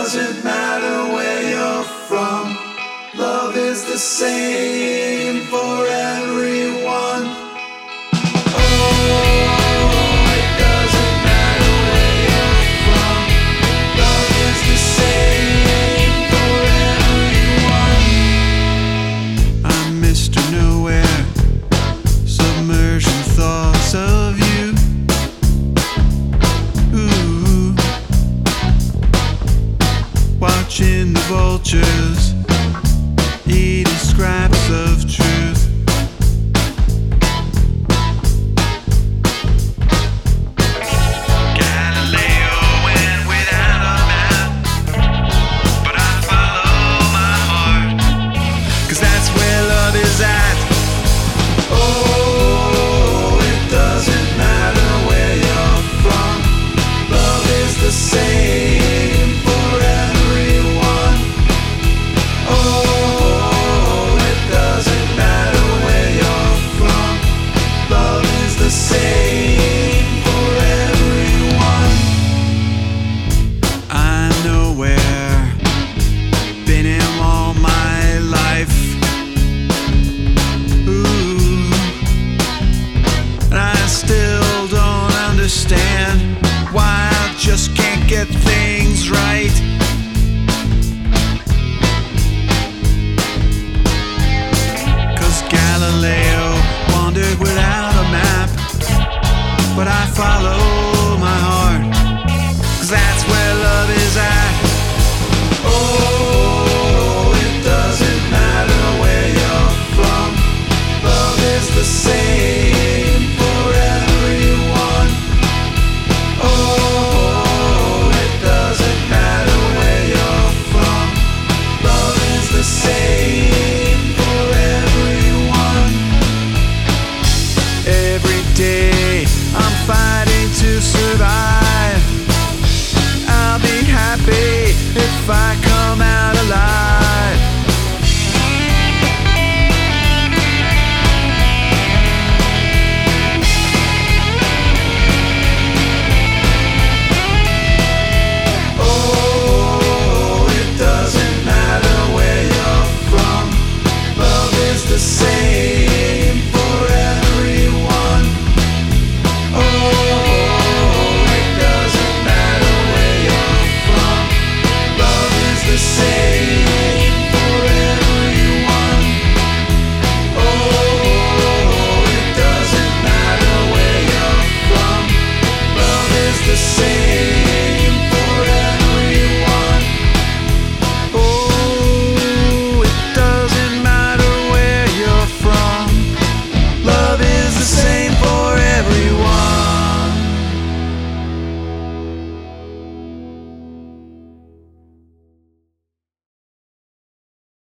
doesn't matter where you're from. Love is the same for everyone. Oh, it doesn't matter where you're from. Love is the same for everyone. I'm Mr. Nowhere, submersion thoughts of you. Ooh, watching the vultures eating scraps of truth. Galileo went without a map, but I follow my heart, 'cause that's where love is at. Oh, it doesn't matter where you're from. Love is the same for everyone. Oh, it doesn't matter where you're from. Love is the same for everyone. I know where, been in all my life. Ooh, and I still don't understand why I just can't get things right. 'Cause Galileo wandered without a map, but I follow my heart, 'cause that's where love is at. Oh, it doesn't matter where you're from. Love is the same for everyone. Oh, it doesn't matter where you're from. Love is the same for everyone. Every day I'm fighting to survive. I'll be happy if I come out alive. Oh, it doesn't matter where you're from. Love is the same for everyone. Oh, it doesn't matter where you're from. Love is the same for everyone. Oh, it doesn't matter where you're from. Love is the same.